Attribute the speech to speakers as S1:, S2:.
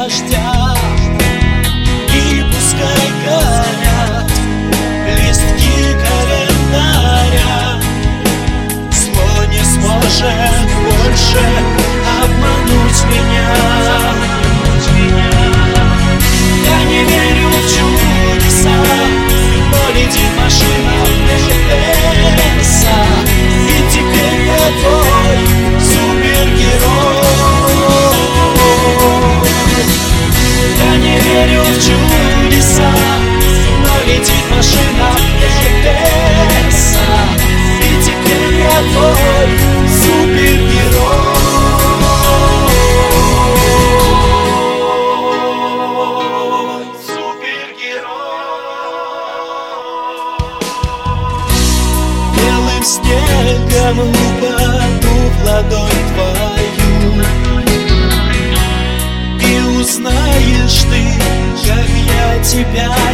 S1: дождя. И пускай горят листки календаря, зло не сможет больше обмануть меня. Я не верю в чудеса, но летит машина в небеса, и теперь я твой супергерой. Я не верю в чудеса, но летит машина в небеса, и теперь я твой супергерой. Белым снегом упаду в ладонь твою, и узнаешь ты, как я тебя